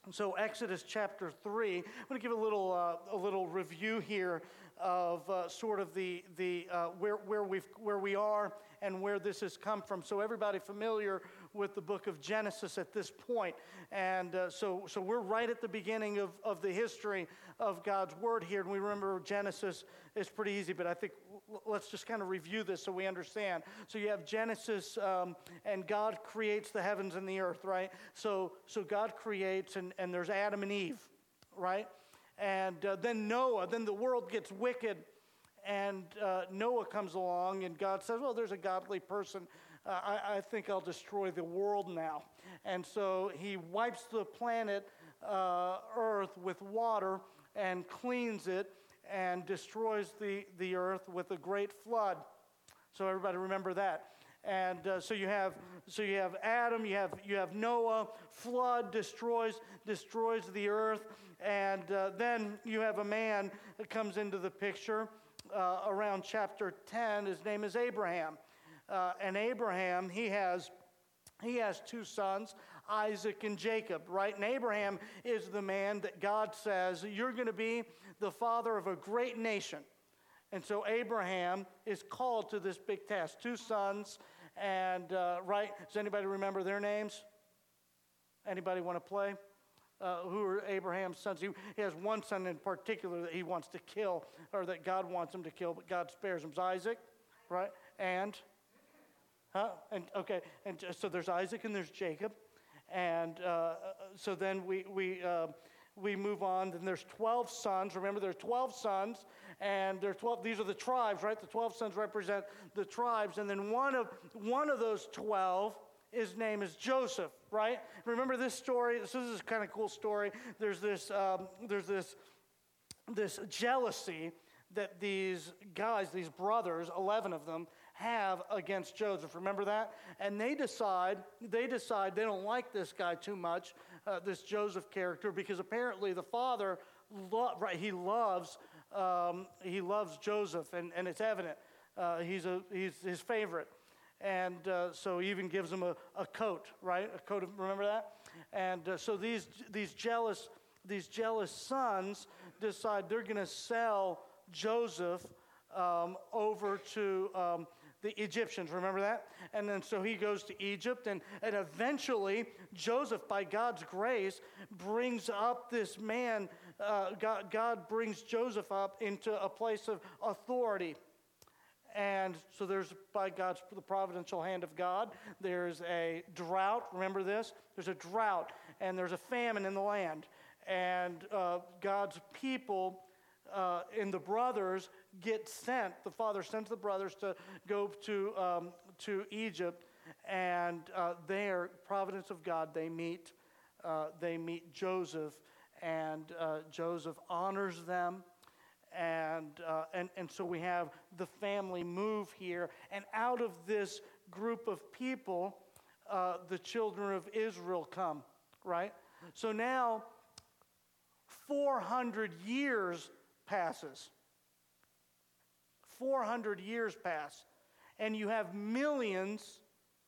So Exodus chapter 3, I'm going to give a little review here of sort of where we are and where this has come from. So everybody familiar with the book of Genesis at this point. And so we're right at the beginning of the history of God's word here. And we remember Genesis is pretty easy, but I think let's just kind of review this so we understand. So you have Genesis, and God creates the heavens and the earth, right? So God creates, and there's Adam and Eve, right? And then Noah, then the world gets wicked, and Noah comes along, and God says, well, there's a godly person. I think I'll destroy the world now. And so he wipes the planet Earth with water and cleans it and destroys the earth with a great flood. So everybody remember that. And so you have Adam, you have Noah, flood destroys the earth, and then you have a man that comes into the picture around chapter 10. His name is Abraham, and Abraham he has two sons, Isaac and Jacob, right? And Abraham is the man that God says, you're going to be the father of a great nation. And so Abraham is called to this big task. Two sons, and right? Does anybody remember their names? Anybody want to play? Who are Abraham's sons? He has one son in particular that he wants to kill, or that God wants him to kill, but God spares him. It's Isaac, right? And so there's Isaac and there's Jacob, and so then we move on. Then there's 12 sons. Remember, there's 12 sons, and there's 12. These are the tribes, right? The 12 sons represent the tribes, and then one of those 12, his name is Joseph, right? Remember this story? This is a kind of cool story. There's this jealousy that these guys, these brothers, 11 of them, have against Joseph. Remember that? And they decide they don't like this guy too much, this Joseph character, because apparently the father, he loves Joseph, and it's evident. He's his favorite. And so he even gives him a coat, right? A coat of, remember that? And so these jealous sons decide they're going to sell Joseph over to the Egyptians, remember that? And then so he goes to Egypt, and eventually Joseph, by God's grace, brings up this man. God brings Joseph up into a place of authority. And so there's, by the providential hand of God, there's a drought. Remember this? There's a drought, and there's a famine in the land. And God's people and the brothers get sent. The father sends the brothers to go to Egypt, and there, providence of God, they meet Joseph, and Joseph honors them. And so we have the family move here, and out of this group of people, the children of Israel come, right? So now 400 years passes. 400 years pass, and you have millions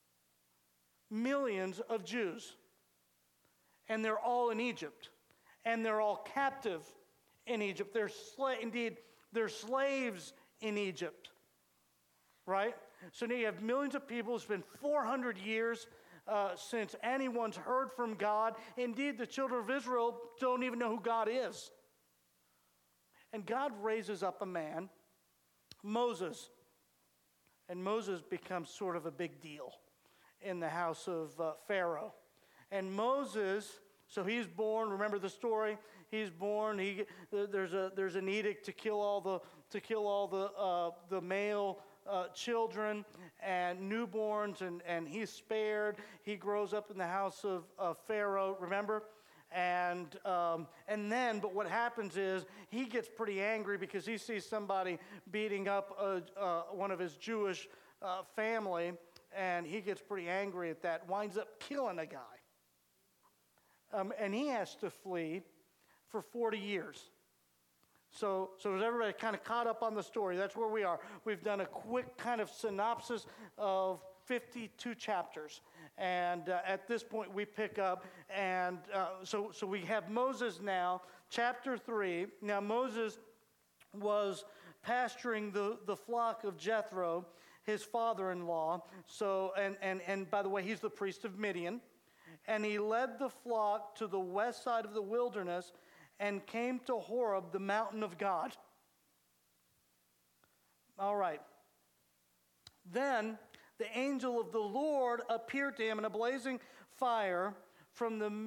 of Jews, and they're all in Egypt, and they're all captive in Egypt. They're slaves in Egypt, right? So now you have millions of people. It's been 400 years since anyone's heard from God. Indeed, the children of Israel don't even know who God is. And God raises up a man, Moses. And Moses becomes sort of a big deal in the house of Pharaoh. And Moses, so he's born. Remember the story? He's born. There's an edict to kill all the male children and newborns, and he's spared. He grows up in the house of Pharaoh. Remember? And then, but what happens is he gets pretty angry because he sees somebody beating up one of his Jewish family, and he gets pretty angry at that, winds up killing a guy. And he has to flee for 40 years. So is everybody kind of caught up on the story? That's where we are. We've done a quick kind of synopsis of 52 chapters. And at this point, we pick up, and so we have Moses now, chapter 3. Now, Moses was pasturing the flock of Jethro, his father-in-law. So, and by the way, he's the priest of Midian. And he led the flock to the west side of the wilderness and came to Horeb, the mountain of God. All right. Then the angel of the Lord appeared to him in a blazing fire from the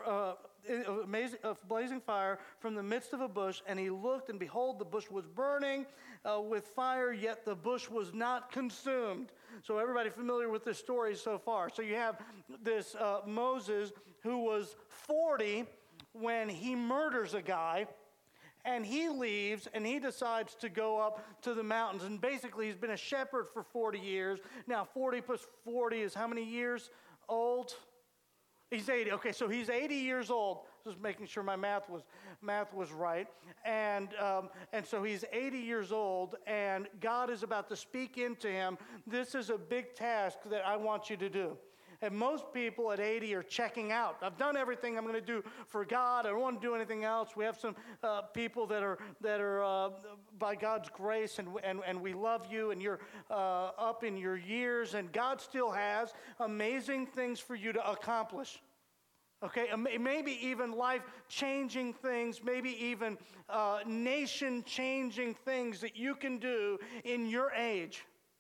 midst of a bush, and he looked, and behold, the bush was burning with fire, yet the bush was not consumed. So everybody familiar with this story so far? So you have this Moses who was 40 when he murders a guy. And he leaves, and he decides to go up to the mountains. And basically, he's been a shepherd for 40 years. Now, 40 plus 40 is how many years old? He's 80. Okay, so he's 80 years old. Just making sure my math was right. And so he's 80 years old, and God is about to speak into him. This is a big task that I want you to do. And most people at 80 are checking out. I've done everything I'm going to do for God. I don't want to do anything else. We have some people that are by God's grace, and we love you, and you're up in your years, and God still has amazing things for you to accomplish. Okay, maybe even life-changing things, maybe even nation-changing things that you can do in your age.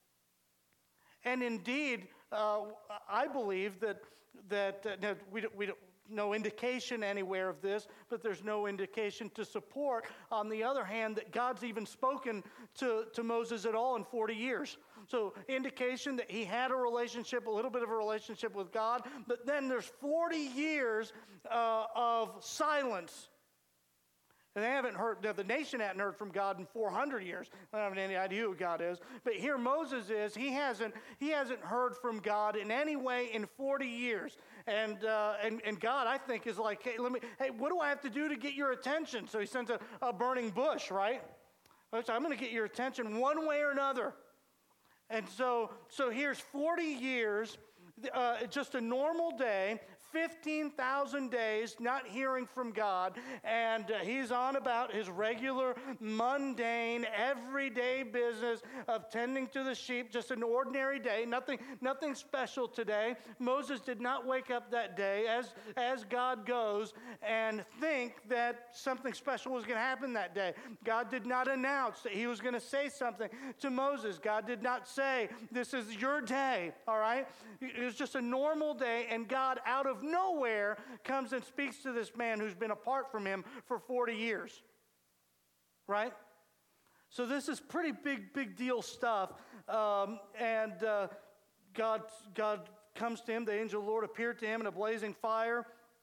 And indeed, I believe that we don't no indication anywhere of this, but there's no indication to support, on the other hand, that God's even spoken to Moses at all in 40 years. So indication that he had a relationship, a little bit of a relationship with God, but then there's 40 years of silence. And they haven't heard, the nation hadn't heard from God in 400 years. I don't have any idea who God is. But here Moses is, he hasn't heard from God in any way in 40 years. And God, I think, is like, hey, what do I have to do to get your attention? So he sends a burning bush, right? So I'm going to get your attention one way or another. And so here's 40 years, just a normal day, 15,000 days not hearing from God, and he's on about his regular, mundane, everyday business of tending to the sheep, just an ordinary day, nothing special today. Moses did not wake up that day, as God goes, and think that something special was going to happen that day. God did not announce that he was going to say something to Moses. God did not say, this is your day, all right? It was just a normal day, and God, out of nowhere, comes and speaks to this man who's been apart from him for 40 years, right? So this is pretty big deal stuff, and God comes to him. The angel of the Lord appeared to him in a blazing fire,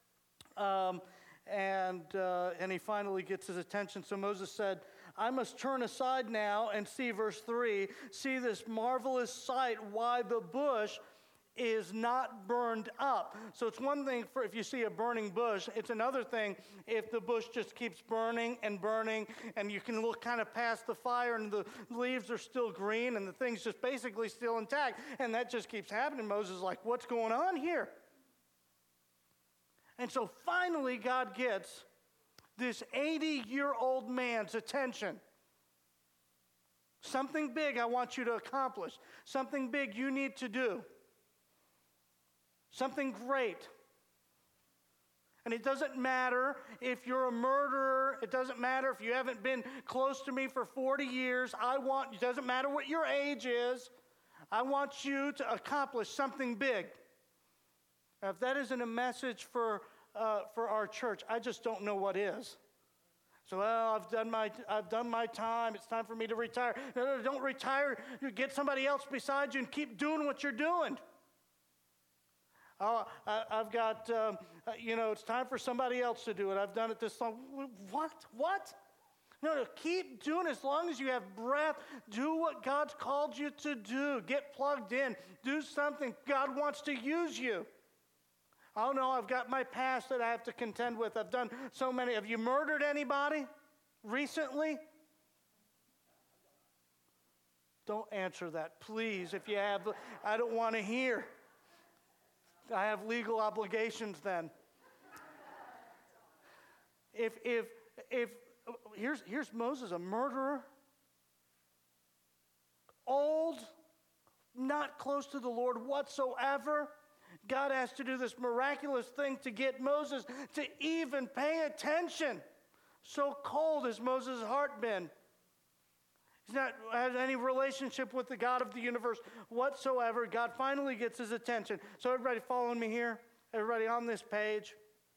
and he finally gets his attention. So Moses said, I must turn aside now and see, verse 3, see this marvelous sight, why the bush is not burned up. So it's one thing for if you see a burning bush. It's another thing if the bush just keeps burning, and you can look kind of past the fire, and the leaves are still green, and the thing's just basically still intact. And that just keeps happening. Moses is like, what's going on here? And so finally God gets this 80-year-old man's attention. Something big I want you to accomplish. Something big you need to do. Something great. And it doesn't matter if you're a murderer. It doesn't matter if you haven't been close to me for 40 years. It doesn't matter what your age is. I want you to accomplish something big. Now, if that isn't a message for our church, I just don't know what is. So, well, I've done my time. It's time for me to retire. No, don't retire. You get somebody else beside you and keep doing what you're doing. I've got, it's time for somebody else to do it. I've done it this long. What? No, keep doing it as long as you have breath. Do what God's called you to do. Get plugged in. Do something. God wants to use you. Oh, no, I've got my past that I have to contend with. I've done so many. Have you murdered anybody recently? Don't answer that, please. If you have, I don't want to hear. I have legal obligations then. If here's Moses, a murderer, old, not close to the Lord whatsoever. God has to do this miraculous thing to get Moses to even pay attention. So cold has Moses' heart been. He's not had any relationship with the God of the universe whatsoever. God finally gets his attention. So everybody following me here? Everybody on this page?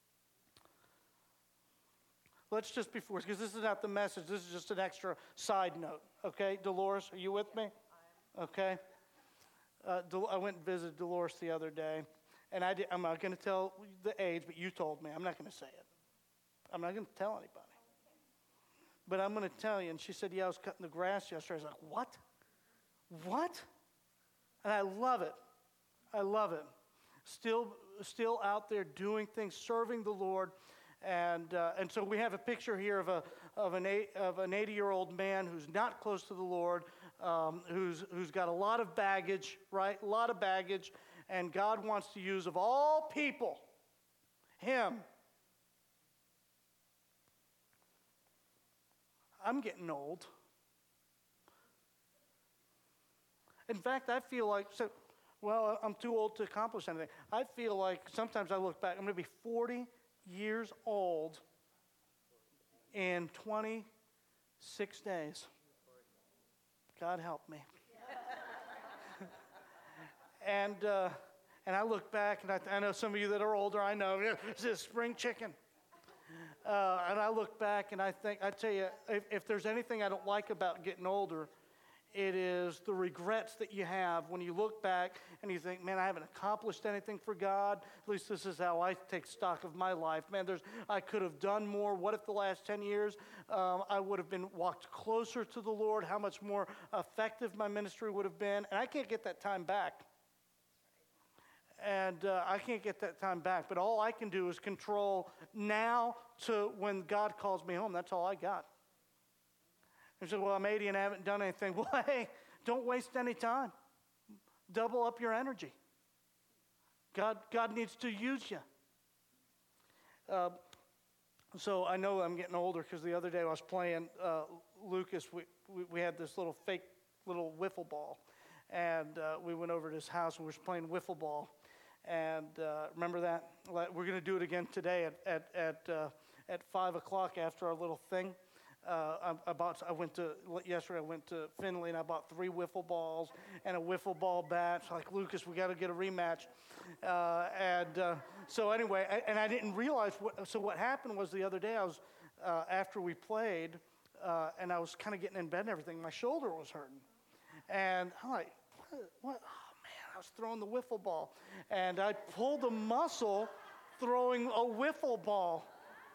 Let's just be forced, because this is not the message. This is just an extra side note. Okay, Dolores, are you with me? Okay. I went and visited Dolores the other day, and I'm not going to tell the age, but you told me. I'm not going to say it. I'm not going to tell anybody. But I'm going to tell you. And she said, yeah, I was cutting the grass yesterday. I was like, what? What? And I love it. I love it. Still out there doing things, serving the Lord. And so we have a picture here of an 80-year-old man who's not close to the Lord, who's got a lot of baggage, right? A lot of baggage. And God wants to use, of all people, him. I'm getting old. In fact, I feel like, I'm too old to accomplish anything. I feel like sometimes I look back, I'm going to be 40 years old in 26 days. God help me. And I look back, and I know some of you that are older, I know, it's a spring chicken. And I look back, and I tell you, if there's anything I don't like about getting older, it is the regrets that you have when you look back and you think, man, I haven't accomplished anything for God. At least this is how I take stock of my life. Man, I could have done more. What if the last 10 years I would have walked closer to the Lord? How much more effective my ministry would have been? And I can't get that time back. And I can't get that time back. But all I can do is control now to when God calls me home. That's all I got. And so, well, I'm 80 and I haven't done anything. Well, hey, don't waste any time. Double up your energy. God needs to use you. So I know I'm getting older because the other day I was playing Lucas. We had this little fake little wiffle ball. And we went over to his house and we were playing wiffle ball. And remember that? We're going to do it again today at 5 o'clock after our little thing. Yesterday I went to Finley and I bought 3 wiffle balls and a wiffle ball bat. So like, Lucas, we got to get a rematch. So anyway, and I didn't realize what happened was the other day I was, after we played, and I was kind of getting in bed and everything, my shoulder was hurting. And I'm like, what? Oh, man, I was throwing the wiffle ball. And I pulled a muscle throwing a wiffle ball.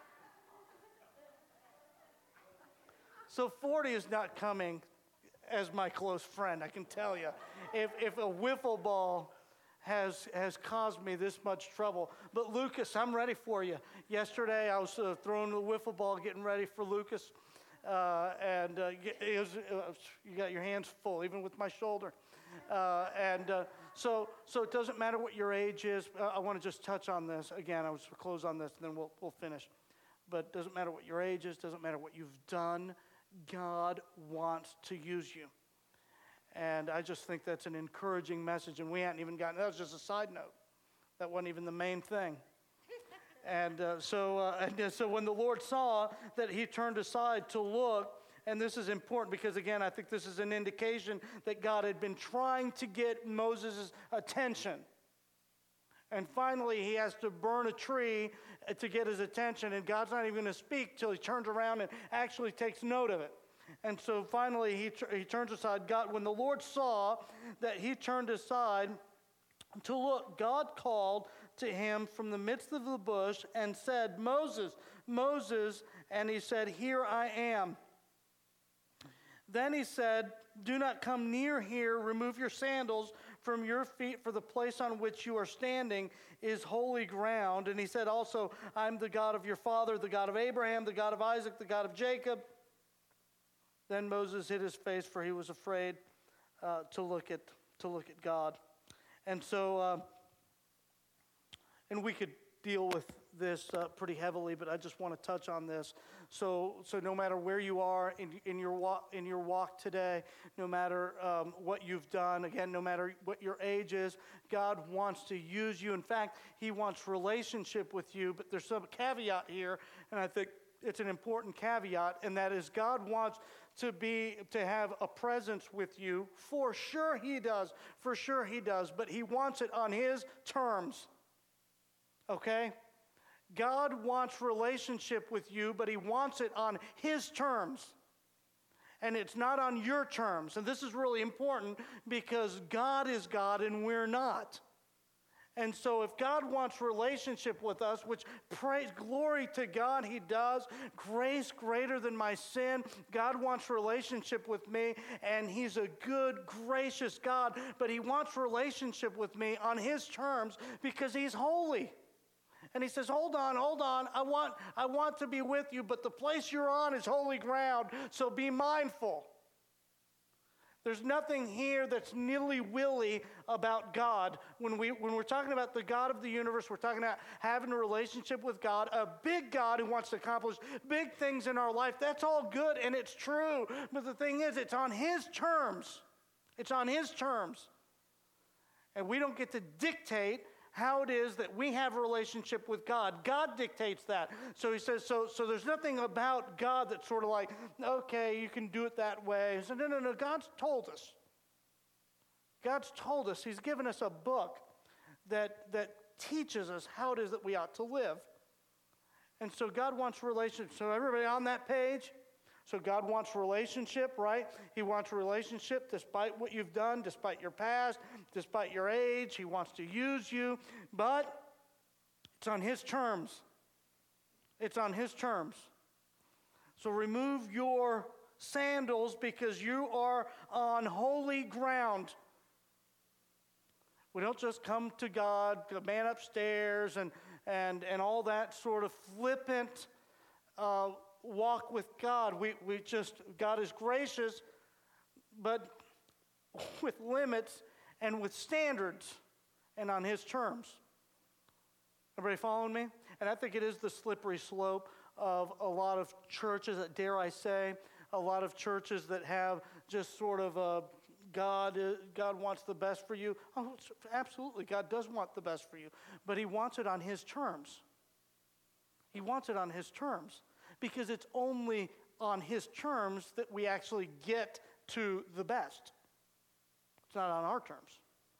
So 40 is not coming as my close friend, I can tell you. If a wiffle ball has caused me this much trouble. But Lucas, I'm ready for you. Yesterday I was throwing the wiffle ball, getting ready for Lucas. You got your hands full, even with my shoulder. So it doesn't matter what your age is. I want to just touch on this. Again, I will close on this, and then we'll finish. But it doesn't matter what your age is, doesn't matter what you've done. God wants to use you. And I just think that's an encouraging message, and we hadn't even gotten, that was just a side note. That wasn't even the main thing. And so when the Lord saw that he turned aside to look, and this is important because, again, I think this is an indication that God had been trying to get Moses' attention. And finally, he has to burn a tree to get his attention, and God's not even going to speak till he turns around and actually takes note of it. And so finally, he turns aside. When the Lord saw that he turned aside to look, God called to him from the midst of the bush and said, Moses, Moses, and he said, here I am. Then he said, do not come near here, remove your sandals from your feet, for the place on which you are standing is holy ground. And he said also, I'm the God of your father, the God of Abraham, the God of Isaac, the God of Jacob. Then Moses hid his face, for he was afraid to look at God. And so And we could deal with this pretty heavily, but I just want to touch on this. So no matter where you are in your walk today, no matter what you've done, again, no matter what your age is, God wants to use you. In fact, He wants relationship with you. But there's some caveat here, and I think it's an important caveat, and that is God wants to have a presence with you. For sure He does. For sure He does. But He wants it on His terms. Okay? God wants relationship with you, but He wants it on His terms. And it's not on your terms. And this is really important because God is God and we're not. And so if God wants relationship with us, which praise, glory to God, He does, grace greater than my sin, God wants relationship with me, and He's a good, gracious God, but He wants relationship with me on His terms because He's holy. And He says, hold on, I want to be with you, but the place you're on is holy ground, so be mindful. There's nothing here that's nilly-willy about God. When we're talking about the God of the universe, we're talking about having a relationship with God, a big God who wants to accomplish big things in our life. That's all good, and it's true. But the thing is, it's on His terms. It's on His terms. And we don't get to dictate how it is that we have a relationship with God. God dictates that. So He says, so there's nothing about God that's sort of like, okay, you can do it that way. So no, God's told us. God's told us. He's given us a book that teaches us how it is that we ought to live. And so God wants relationship. So everybody on that page? So God wants relationship, right? He wants a relationship despite what you've done, despite your past, despite your age. He wants to use you, but it's on His terms. It's on His terms. So remove your sandals because you are on holy ground. We don't just come to God, the man upstairs, and all that sort of flippant walk with God. God is gracious, but with limits and with standards and on His terms. Everybody following me? And I think it is the slippery slope of a lot of churches, dare I say, a lot of churches that have just sort of a God wants the best for you. Oh, absolutely, God does want the best for you, but He wants it on His terms. He wants it on His terms. Because it's only on His terms that we actually get to the best. It's not on our terms.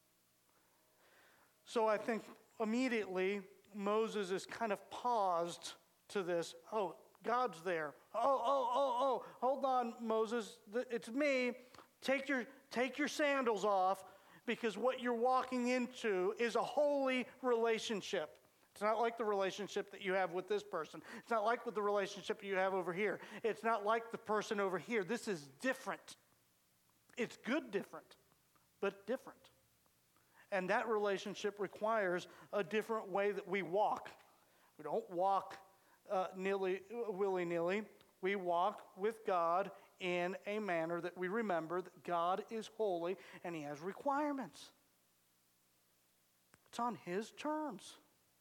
So I think immediately Moses is kind of paused to this. Oh, God's there. Oh, hold on, Moses. It's me. Take your sandals off because what you're walking into is a holy relationship. It's not like the relationship that you have with this person. It's not like with the relationship you have over here. It's not like the person over here. This is different. It's good different, but different. And that relationship requires a different way that we walk. We don't walk willy-nilly. We walk with God in a manner that we remember that God is holy and He has requirements. It's on His terms.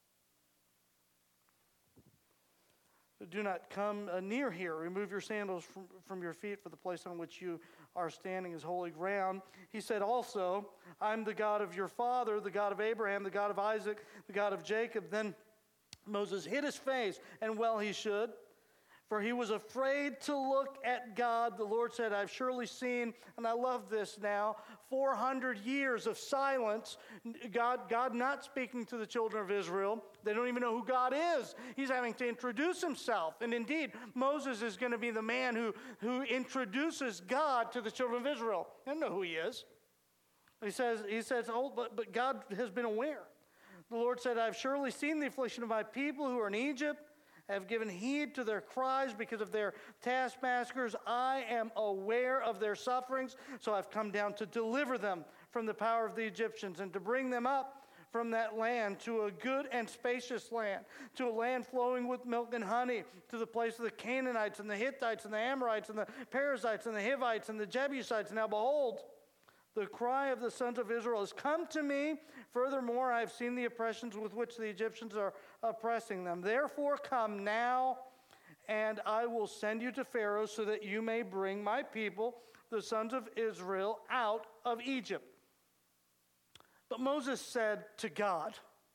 Do not come near here. Remove your sandals from your feet, for the place on which you are standing is holy ground. He said also, I'm the God of your father, the God of Abraham, the God of Isaac, the God of Jacob. Then Moses hid his face, and well he should, for he was afraid to look at God. The Lord said, I've surely seen, and I love this now, 400 years of silence. God not speaking to the children of Israel. They don't even know who God is. He's having to introduce Himself. And indeed, Moses is going to be the man who introduces God to the children of Israel. They don't know who He is. He says, oh, but God has been aware. The Lord said, I've surely seen the affliction of my people who are in Egypt. Have given heed to their cries because of their taskmasters. I am aware of their sufferings, so I've come down to deliver them from the power of the Egyptians and to bring them up from that land to a good and spacious land, to a land flowing with milk and honey, to the place of the Canaanites and the Hittites and the Amorites and the Perizzites and the Hivites and the Jebusites. Now behold, The cry of the sons of Israel has come to me. Furthermore, I have seen the oppressions with which the Egyptians are oppressing them. Therefore, come now, and I will send you to Pharaoh so that you may bring my people, the sons of Israel, out of Egypt. But Moses said to God,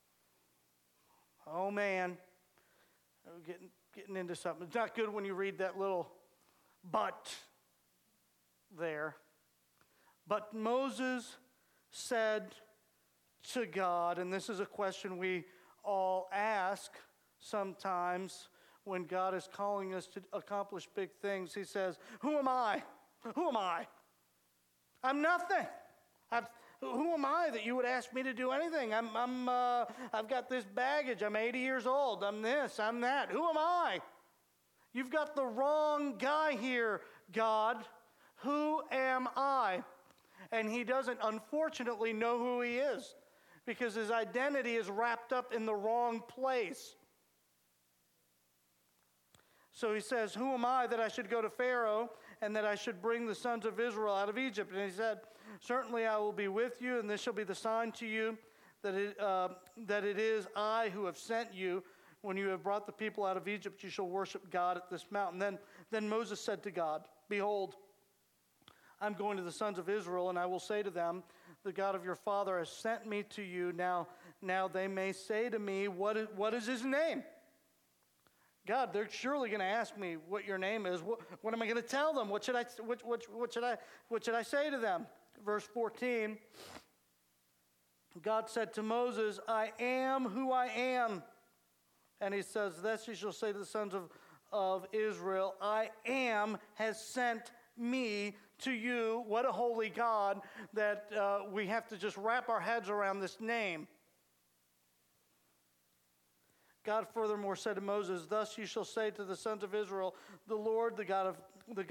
oh man, we're getting into something. It's not good when you read that little but there. But Moses said to God, and this is a question we all ask sometimes when God is calling us to accomplish big things. He says, who am I? Who am I? I'm nothing. Who am I that you would ask me to do anything? I've got this baggage. I'm 80 years old. I'm this, I'm that. Who am I? You've got the wrong guy here, God. Who am I? And he doesn't, unfortunately, know who he is because his identity is wrapped up in the wrong place. So he says, who am I that I should go to Pharaoh and that I should bring the sons of Israel out of Egypt? And he said, certainly I will be with you, and this shall be the sign to you that it is I who have sent you. When you have brought the people out of Egypt, you shall worship God at this mountain. Then Moses said to God, behold, I'm going to the sons of Israel, and I will say to them, the God of your father has sent me to you. Now they may say to me, what is his name? God, they're surely going to ask me what your name is. What am I going to tell them? What should I say to them? Verse 14, God said to Moses, I am who I am. And he says, thus you shall say to the sons of Israel, I am has sent me to you. What a holy God that we have to just wrap our heads around this name. God furthermore said to Moses, thus you shall say to the sons of Israel, the Lord, the God of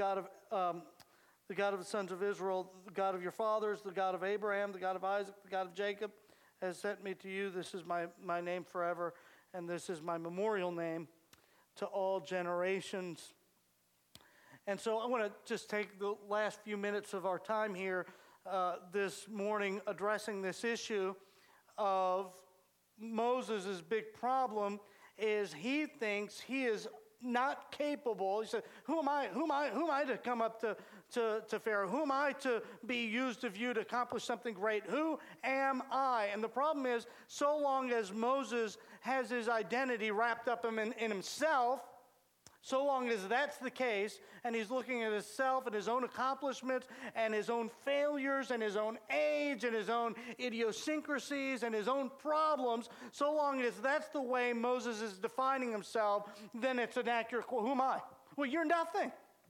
the sons of Israel, the God of your fathers, the God of Abraham, the God of Isaac, the God of Jacob, has sent me to you. This is my name forever, and this is my memorial name to all generations. And so I want to just take the last few minutes of our time here this morning addressing this issue of Moses' big problem is he thinks he is not capable. He said, who am I to come up to Pharaoh? Who am I to be used of you to accomplish something great? Who am I? And the problem is, so long as Moses has his identity wrapped up in himself, so long as that's the case, and he's looking at himself and his own accomplishments and his own failures and his own age and his own idiosyncrasies and his own problems, so long as that's the way Moses is defining himself, then it's an accurate quote. Who am I? Well, you're nothing.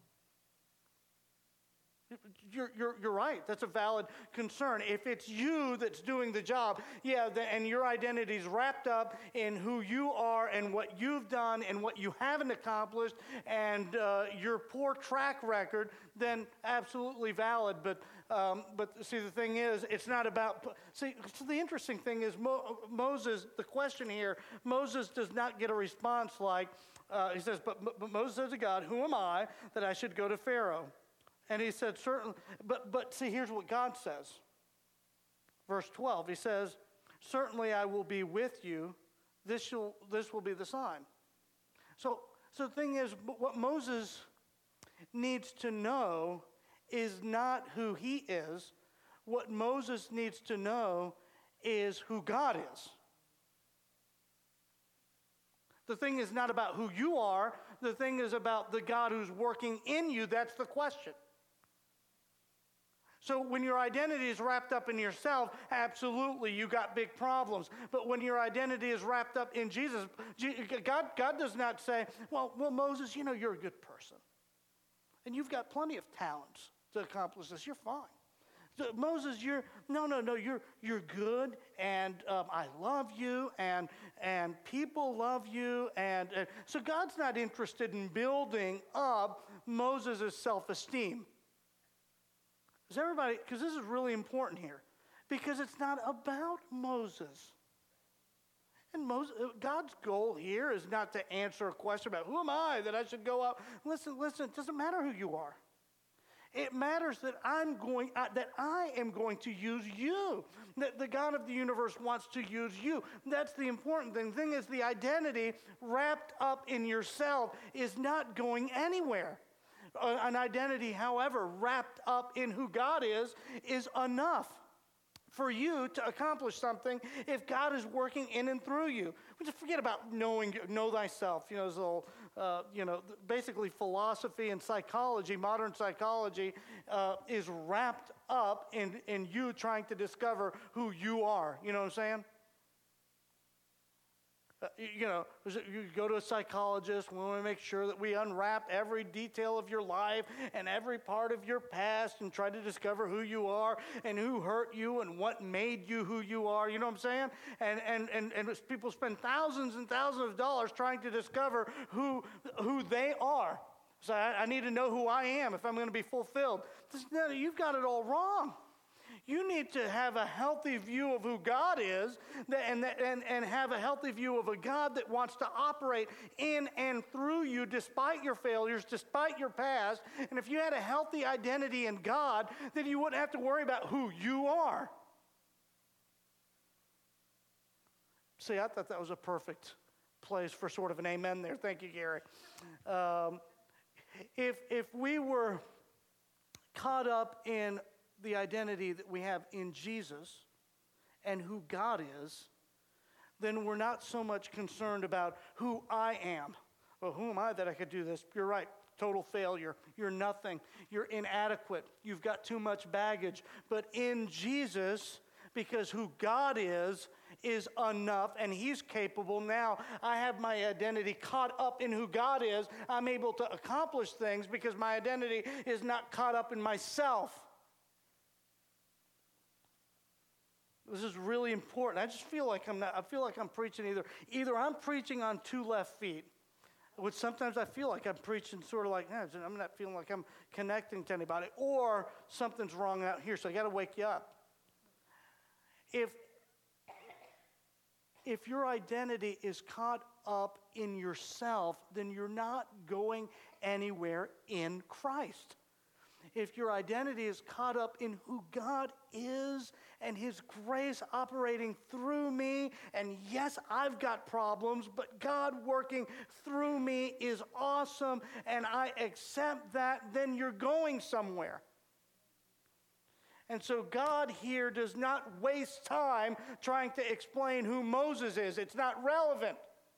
You're right. That's a valid concern. If it's you that's doing the job, and your identity is wrapped up in who you are and what you've done and what you haven't accomplished and your poor track record, then absolutely valid. But see, the thing is, it's not about. See, so the interesting thing is Moses. The question here, Moses does not get a response like he says. But Moses says to God, "Who am I that I should go to Pharaoh?" And he said, certainly, but see, here's what God says. Verse 12, he says, certainly I will be with you. This will be the sign. So the thing is, what Moses needs to know is not who he is. What Moses needs to know is who God is. The thing is not about who you are. The thing is about the God who's working in you. That's the question. So when your identity is wrapped up in yourself, absolutely, you got big problems. But when your identity is wrapped up in Jesus, God does not say, well, Moses, you're a good person. And you've got plenty of talents to accomplish this. You're fine. So Moses, you're good, and I love you, and people love you. And so God's not interested in building up Moses' self-esteem. Is everybody, because this is really important here, because it's not about Moses. And God's goal here is not to answer a question about who am I that I should go out. Listen, it doesn't matter who you are. It matters that I am going to use you. That the God of the universe wants to use you. That's the important thing. The thing is, the identity wrapped up in yourself is not going anywhere. An identity, however, wrapped up in who God is enough for you to accomplish something if God is working in and through you. We just forget about know thyself. This little, basically philosophy and psychology, modern psychology, is wrapped up in you trying to discover who you are. You know what I'm saying? You go to a psychologist. We want to make sure that we unwrap every detail of your life and every part of your past and try to discover who you are and who hurt you and what made you who you are. You know what I'm saying? And people spend thousands and thousands of dollars trying to discover who they are. So I need to know who I am if I'm going to be fulfilled. You've got it all wrong. You need to have a healthy view of who God is and have a healthy view of a God that wants to operate in and through you despite your failures, despite your past. And if you had a healthy identity in God, then you wouldn't have to worry about who you are. See, I thought that was a perfect place for sort of an amen there. Thank you, Gary. If we were caught up in the identity that we have in Jesus and who God is, then we're not so much concerned about who I am. Well, who am I that I could do this? You're right. Total failure. You're nothing. You're inadequate. You've got too much baggage. But in Jesus, because who God is enough and he's capable. Now I have my identity caught up in who God is. I'm able to accomplish things because my identity is not caught up in myself. This is really important. I just feel like I'm preaching either I'm preaching on two left feet, which sometimes I feel like I'm preaching sort of like, I'm not feeling like I'm connecting to anybody, or something's wrong out here, so I got to wake you up. If your identity is caught up in yourself, then you're not going anywhere in Christ. If your identity is caught up in who God is and his grace operating through me, and yes, I've got problems, but God working through me is awesome, and I accept that, then you're going somewhere. And so God here does not waste time trying to explain who Moses is. It's not relevant.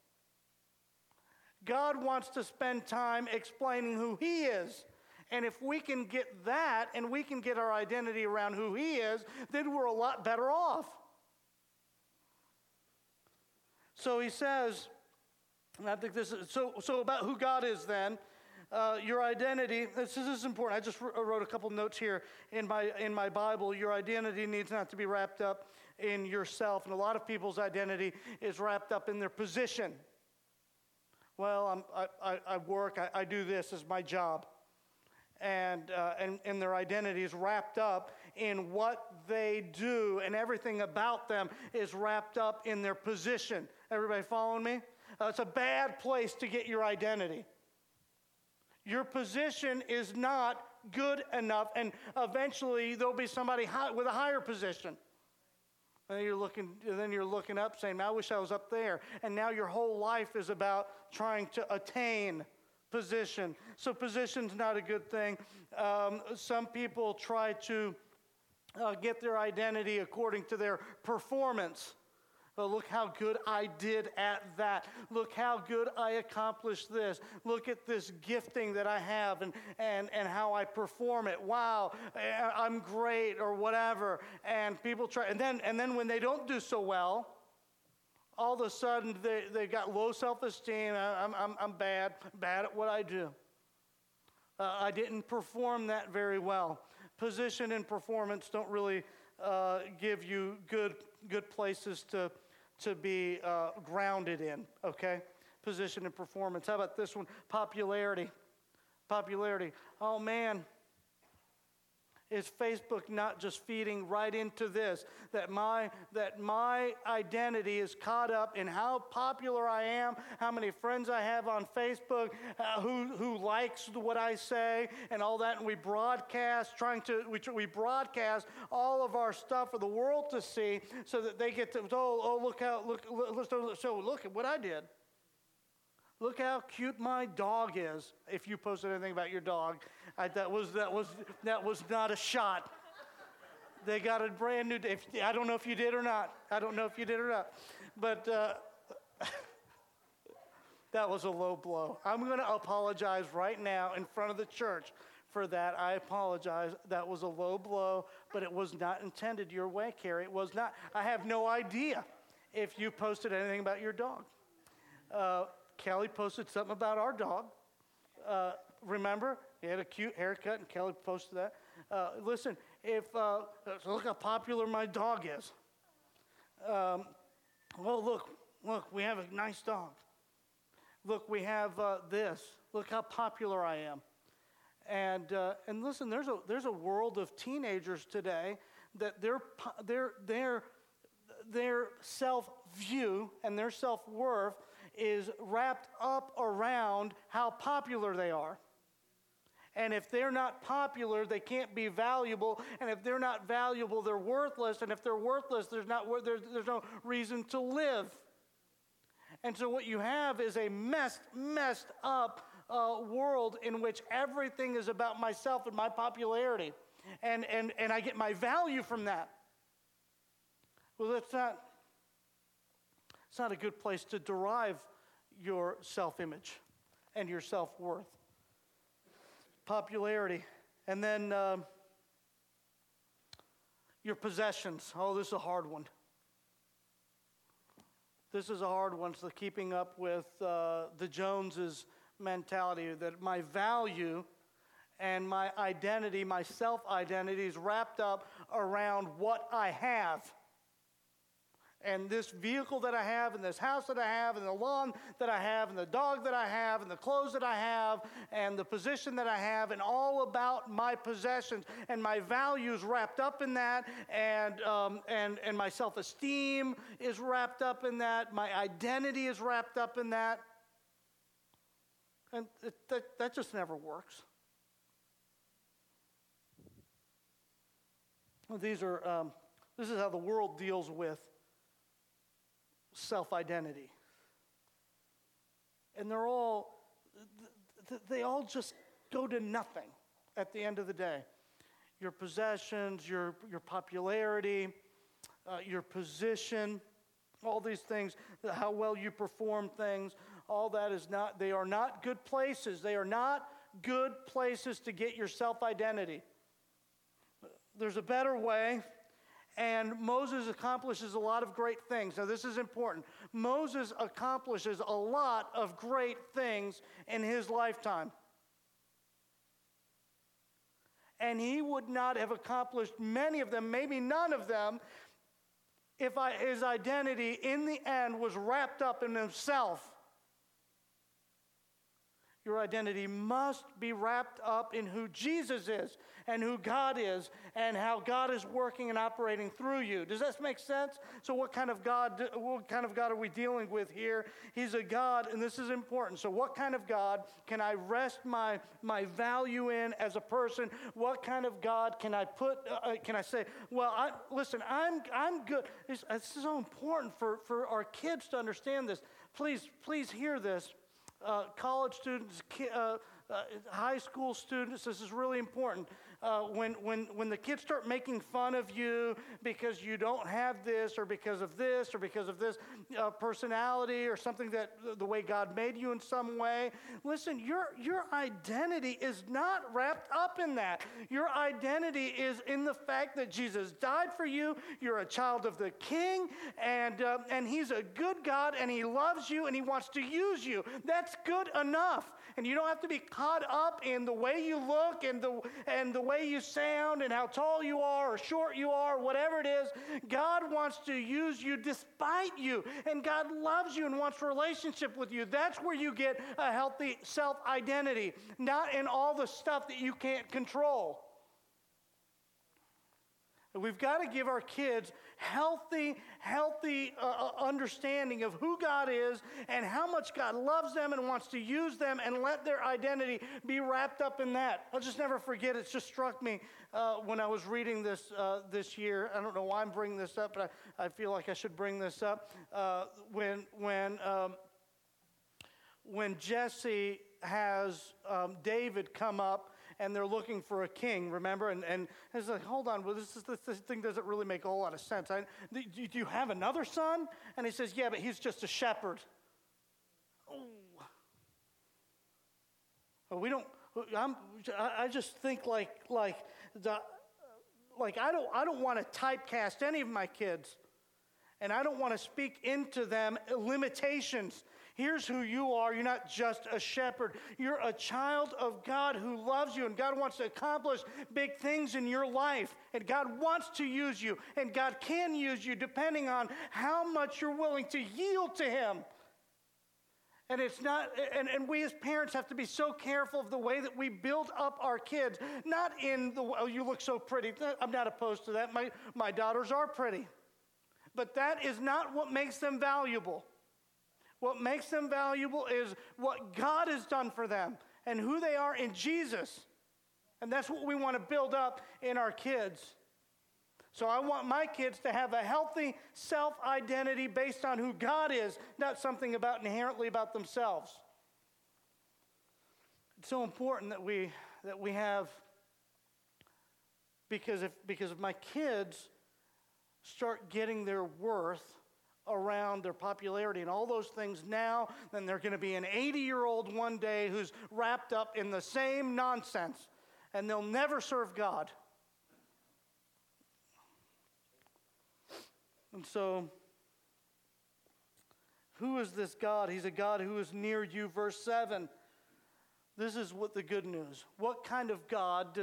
God wants to spend time explaining who he is. And if we can get that and we can get our identity around who he is, then we're a lot better off. So he says, and I think this is, so about who God is then, your identity, this is important. I just wrote a couple notes here in my Bible. Your identity needs not to be wrapped up in yourself. And a lot of people's identity is wrapped up in their position. Well, I work, I do this as my job. And their identity is wrapped up in what they do, and everything about them is wrapped up in their position. Everybody following me? It's a bad place to get your identity. Your position is not good enough, and eventually there'll be somebody with a higher position. And then you're looking up saying, I wish I was up there. And now your whole life is about trying to attain position. So position's not a good thing. Some people try to get their identity according to their performance. Look how good I did at that. Look how good I accomplished this. Look at this gifting that I have and how I perform it. Wow, I'm great or whatever. And people try, and then when they don't do so well, all of a sudden they got low self-esteem. I'm bad at what I do. I didn't perform that very well. Position and performance don't really give you good places to be grounded in, okay? Position and performance. How about this one? Popularity. Oh, man. Is Facebook not just feeding right into this? That my identity is caught up in how popular I am, how many friends I have on Facebook, who likes what I say, and all that. And we broadcast, we broadcast all of our stuff for the world to see, so that they get to look at what I did. Look how cute my dog is. If you posted anything about your dog, that was not a shot. They got a brand new. I don't know if you did or not. But that was a low blow. I'm going to apologize right now in front of the church for that. I apologize. That was a low blow, but it was not intended your way, Carrie. It was not. I have no idea if you posted anything about your dog. Kelly posted something about our dog. Remember? He had a cute haircut, and Kelly posted that. Listen, look how popular my dog is. Look, we have a nice dog. Look, we have this. Look how popular I am. And listen, there's a world of teenagers today that their self-view and their self-worth is wrapped up around how popular they are. And if they're not popular, they can't be valuable. And if they're not valuable, they're worthless. And if they're worthless, there's no reason to live. And so what you have is a messed up world in which everything is about myself and my popularity. And I get my value from that. Well, it's not a good place to derive your self-image and your self-worth. Popularity. And then your possessions. Oh, this is a hard one. So keeping up with the Joneses mentality, that my value and my identity, my self-identity is wrapped up around what I have. And this vehicle that I have, and this house that I have, and the lawn that I have, and the dog that I have, and the clothes that I have, and the position that I have, and all about my possessions and my values wrapped up in that, and my self-esteem is wrapped up in that, my identity is wrapped up in that, and that just never works. Well, this is how the world deals with self-identity. And they all just go to nothing at the end of the day. Your possessions, your popularity, your position, all these things, how well you perform things, all that they are not good places. They are not good places to get your self-identity. There's a better way. And Moses accomplishes a lot of great things. Now, this is important. Moses accomplishes a lot of great things in his lifetime. And he would not have accomplished many of them, maybe none of them, if his identity in the end was wrapped up in himself. Your identity must be wrapped up in who Jesus is and who God is and how God is working and operating through you. Does that make sense? So what kind of God are we dealing with here? He's a God, and this is important. So what kind of God can I rest my value in as a person? What kind of God can I say, well, I'm good. This is so important for our kids to understand this. Please hear this. College students, high school students, this is really important. When the kids start making fun of you because you don't have this or because of this personality or something that the way God made you in some way, listen, your identity is not wrapped up in that. Your identity is in the fact that Jesus died for you. You're a child of the King, and He's a good God, and He loves you, and He wants to use you. That's good enough. And you don't have to be caught up in the way you look and the way you sound and how tall you are or short you are, whatever it is. God wants to use you despite you. And God loves you and wants a relationship with you. That's where you get a healthy self-identity, not in all the stuff that you can't control. We've got to give our kids healthy understanding of who God is and how much God loves them and wants to use them, and let their identity be wrapped up in that. I'll just never forget, it just struck me when I was reading this this year. I don't know why I'm bringing this up, but I feel like I should bring this up. When Jesse has David come up, and they're looking for a king, remember? And it's like, hold on, well, this thing doesn't really make a whole lot of sense. Do you have another son? And he says, yeah, but he's just a shepherd. Oh. I just think like I don't want to typecast any of my kids, and I don't want to speak into them limitations. Here's who you are. You're not just a shepherd. You're a child of God who loves you, and God wants to accomplish big things in your life. And God wants to use you, and God can use you depending on how much you're willing to yield to Him. And it's not, and we as parents have to be so careful of the way that we build up our kids. Not in the, oh, you look so pretty. I'm not opposed to that. My daughters are pretty. But that is not what makes them valuable. What makes them valuable is what God has done for them and who they are in Jesus. And that's what we want to build up in our kids. So I want my kids to have a healthy self-identity based on who God is, not something inherently about themselves. It's so important that we have, because if my kids start getting their worth around their popularity and all those things now, then they're going to be an 80-year-old one day who's wrapped up in the same nonsense, and they'll never serve God. And so, who is this God? He's a God who is near you. Verse 7. This is what the good news. What kind of God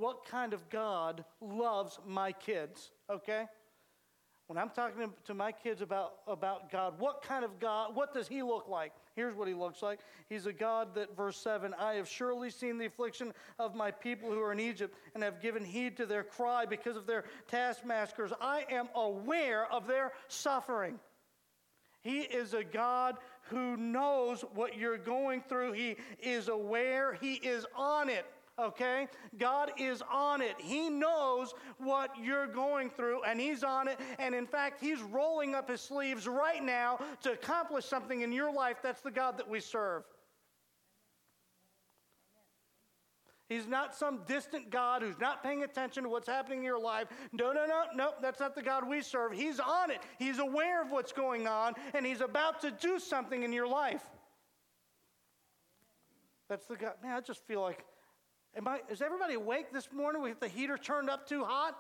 loves my kids? Okay? When I'm talking to my kids about God, what kind of God, what does He look like? Here's what He looks like. He's a God that, verse 7, I have surely seen the affliction of my people who are in Egypt and have given heed to their cry because of their taskmasters. I am aware of their suffering. He is a God who knows what you're going through. He is aware. He is on it. Okay? God is on it. He knows what you're going through, and He's on it. And in fact, He's rolling up His sleeves right now to accomplish something in your life. That's the God that we serve. He's not some distant God who's not paying attention to what's happening in your life. No, that's not the God we serve. He's on it. He's aware of what's going on, and He's about to do something in your life. That's the God. Man, I just feel like, is everybody awake this morning with the heater turned up too hot?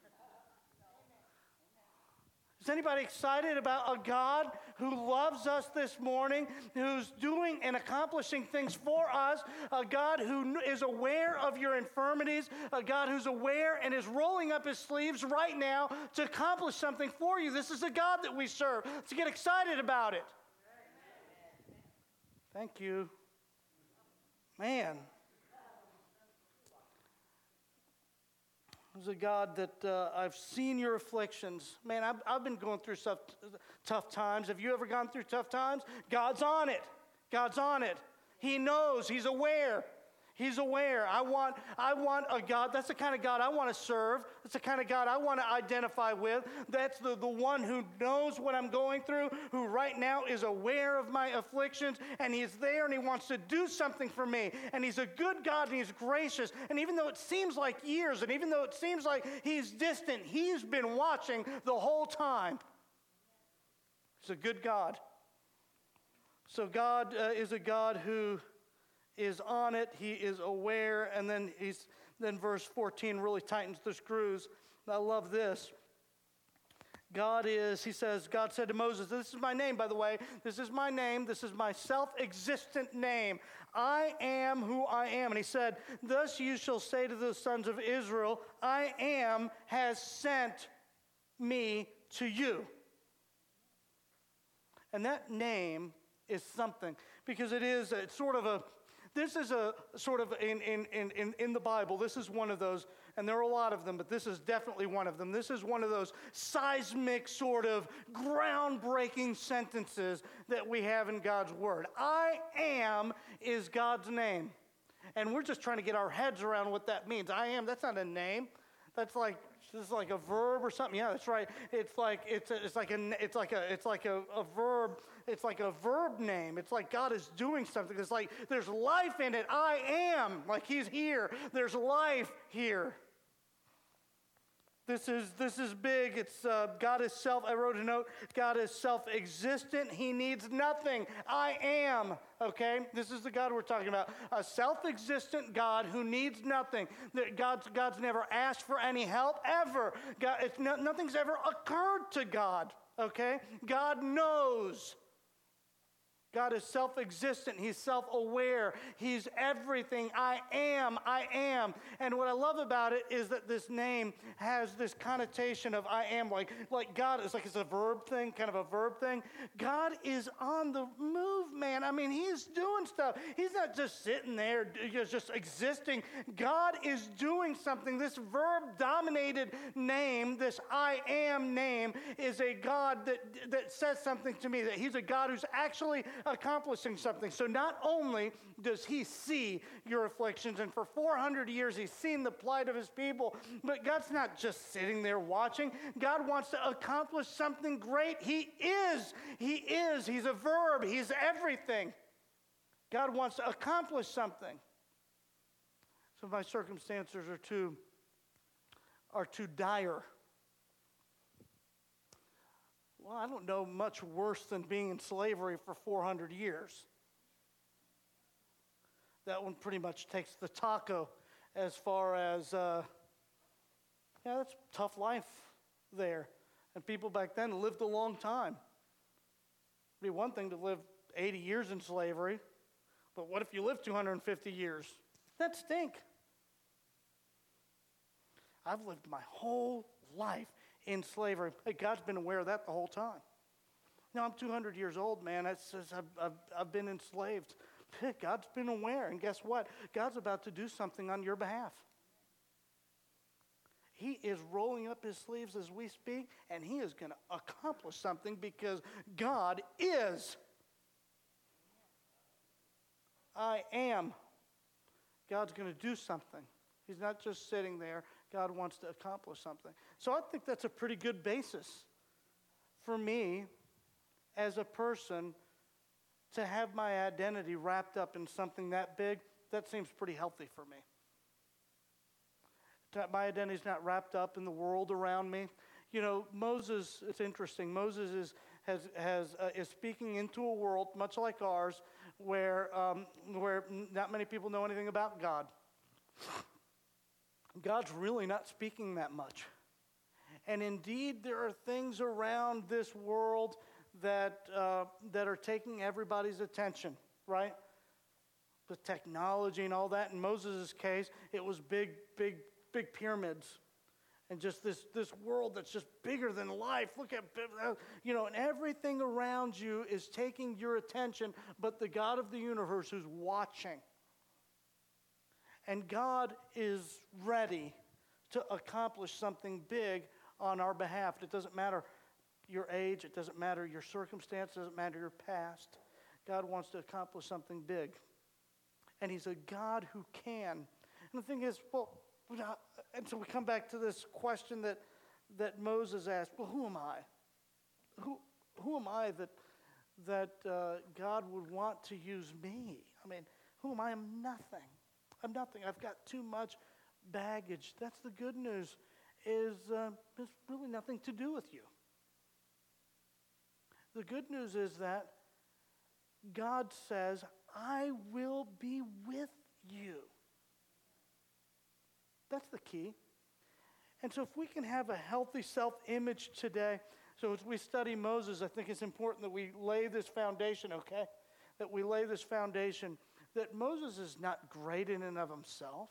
Is anybody excited about a God who loves us this morning, who's doing and accomplishing things for us, a God who is aware of your infirmities, a God who's aware and is rolling up His sleeves right now to accomplish something for you? This is the God that we serve. Let's get excited about it. Thank you. Man. There's a God that I've seen your afflictions. Man, I've been going through tough times. Have you ever gone through tough times? God's on it. God's on it. He knows. He's aware. He's aware. I want a God. That's the kind of God I want to serve. That's the kind of God I want to identify with. That's the one who knows what I'm going through, who right now is aware of my afflictions, and He's there, and He wants to do something for me. And He's a good God, and He's gracious. And even though it seems like years, and even though it seems like He's distant, He's been watching the whole time. He's a good God. So God is a God who is on it. He is aware. And then verse 14 really tightens the screws. I love this. He says, God said to Moses, this is my name, by the way. This is my name. This is my self-existent name. I am who I am. And He said, thus you shall say to the sons of Israel, I am has sent me to you. And that name is something, because it's sort of This is a sort of, in the Bible, this is one of those, and there are a lot of them, but this is definitely one of them. This is one of those seismic sort of groundbreaking sentences that we have in God's Word. I am is God's name. And we're just trying to get our heads around what that means. I am, that's not a name. That's like, this is like a verb or something. Yeah, that's right. It's like a verb. It's like a verb name. It's like God is doing something. It's like there's life in it. I am, like he's here. There's life here. This is big. It's God is I wrote a note. God is self-existent. He needs nothing. I am. Okay, this is the God we're talking about. A self-existent God who needs nothing. God's never asked for any help ever. Nothing's ever occurred to God. Okay, God knows. God is self-existent. He's self-aware. He's everything. I am. I am. And what I love about it is that this name has this connotation of I am, like God is like it's a verb thing, kind of a verb thing. God is on the move, man. I mean, he's doing stuff. He's not just sitting there, just existing. God is doing something. This verb-dominated name, this I am name, is a God that says something to me, that he's a God who's actually accomplishing something. So not only does he see your afflictions, and for 400 years he's seen the plight of his people, but God's not just sitting there watching. God wants to accomplish something great. He is. He's a verb. He's everything. God wants to accomplish something. So my circumstances are too dire. Well, I don't know much worse than being in slavery for 400 years. That one pretty much takes the taco as far as, that's a tough life there. And people back then lived a long time. It'd be one thing to live 80 years in slavery, but what if you live 250 years? That'd stink. I've lived my whole life in slavery. Hey, God's been aware of that the whole time. Now, I'm 200 years old, man. I've been enslaved. God's been aware. And guess what? God's about to do something on your behalf. He is rolling up his sleeves as we speak, and he is going to accomplish something because God is. I am. God's going to do something. He's not just sitting there. God wants to accomplish something. So I think that's a pretty good basis for me as a person to have my identity wrapped up in something that big. That seems pretty healthy for me. My identity's not wrapped up in the world around me. You know, Moses, it's interesting. Moses is speaking into a world much like ours where not many people know anything about God. God's really not speaking that much. And indeed, there are things around this world that are taking everybody's attention, right? The technology and all that. In Moses' case, it was big pyramids. And just this world that's just bigger than life. Look at, and everything around you is taking your attention, but the God of the universe who's watching. And God is ready to accomplish something big on our behalf. It doesn't matter your age. It doesn't matter your circumstance. It doesn't matter your past. God wants to accomplish something big. And he's a God who can. And the thing is, and so we come back to this question that Moses asked, well, who am I? Who am I that God would want to use me? I mean, who am I? I'm nothing. I'm nothing. I've got too much baggage. That's the good news, is there's really nothing to do with you. The good news is that God says, I will be with you. That's the key. And so if we can have a healthy self-image today, so as we study Moses, I think it's important that we lay this foundation, okay? That we lay this foundation that Moses is not great in and of himself.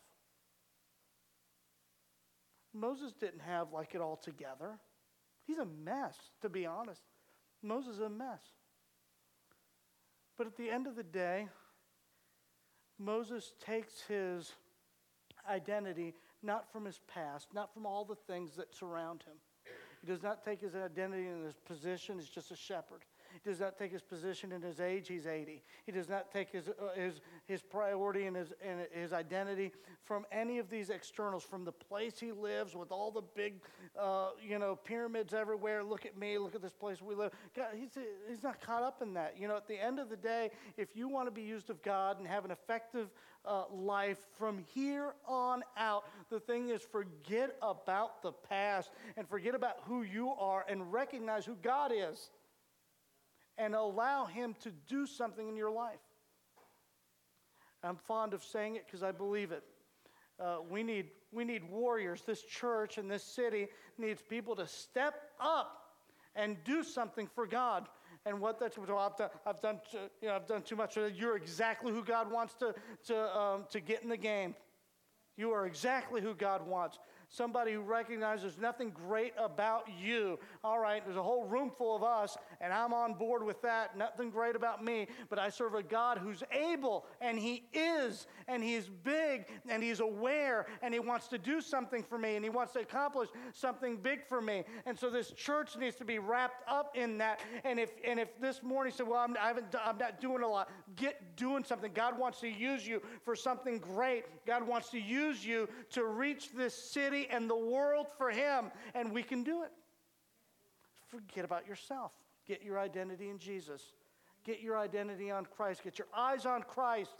Moses didn't have like it all together. He's a mess, to be honest. Moses is a mess. But at the end of the day, Moses takes his identity not from his past, not from all the things that surround him. He does not take his identity in his position as just a shepherd. He does not take his position in his age, he's 80. He does not take his priority and his identity from any of these externals, from the place he lives with all the big, pyramids everywhere. Look at me, look at this place we live. God, he's not caught up in that. At the end of the day, if you want to be used of God and have an effective life from here on out, the thing is, forget about the past and forget about who you are and recognize who God is. And allow him to do something in your life. I'm fond of saying it because I believe it. We need warriors. This church and this city needs people to step up and do something for God. And what that's I've done too much. You're exactly who God wants to get in the game. You are exactly who God wants. Somebody who recognizes nothing great about you. All right, there's a whole room full of us, and I'm on board with that. Nothing great about me, but I serve a God who's able, and he is, and he's big, and he's aware, and he wants to do something for me, and he wants to accomplish something big for me. And so this church needs to be wrapped up in that. And if this morning you say, well, I'm not doing a lot, get doing something. God wants to use you for something great. God wants to use you to reach this city and the world for him, and we can do it. Forget about yourself. Get your identity in Jesus. Get your identity on Christ. Get your eyes on Christ.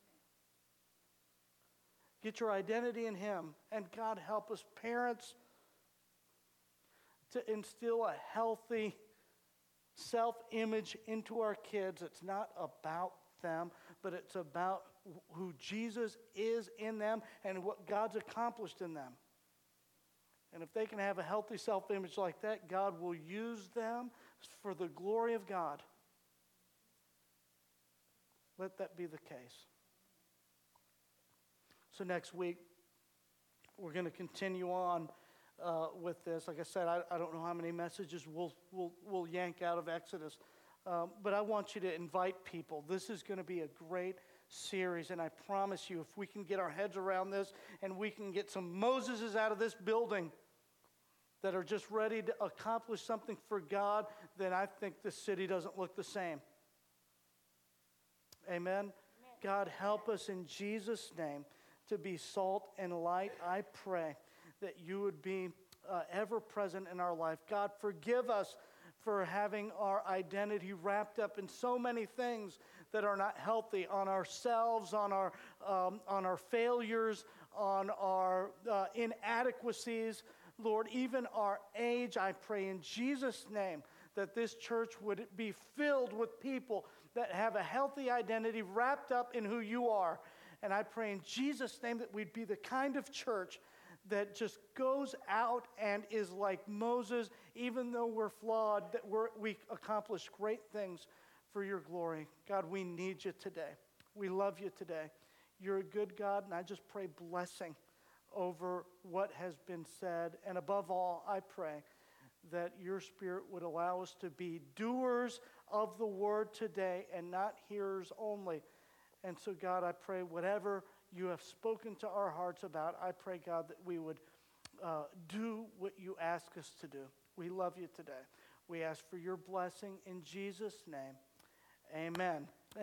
Get your identity in him. And God help us, parents, to instill a healthy self-image into our kids. It's not about them, but it's about who Jesus is in them and what God's accomplished in them. And if they can have a healthy self-image like that, God will use them for the glory of God. Let that be the case. So next week, we're going to continue on with this. Like I said, I don't know how many messages we'll yank out of Exodus. But I want you to invite people. This is going to be a great series, and I promise you, if we can get our heads around this and we can get some Moseses out of this building that are just ready to accomplish something for God, then I think this city doesn't look the same. Amen? God, help us in Jesus' name to be salt and light. I pray that you would be ever present in our life. God, forgive us for having our identity wrapped up in so many things that are not healthy, on ourselves, on our failures, on our inadequacies. Lord, even our age, I pray in Jesus' name that this church would be filled with people that have a healthy identity wrapped up in who you are. And I pray in Jesus' name that we'd be the kind of church that just goes out and is like Moses, even though we're flawed, that we accomplish great things for your glory. God, we need you today. We love you today. You're a good God, and I just pray blessing over what has been said. And above all, I pray that your Spirit would allow us to be doers of the word today and not hearers only. And so, God, I pray whatever you have spoken to our hearts about, I pray, God, that we would do what you ask us to do. We love you today. We ask for your blessing in Jesus' name. Amen.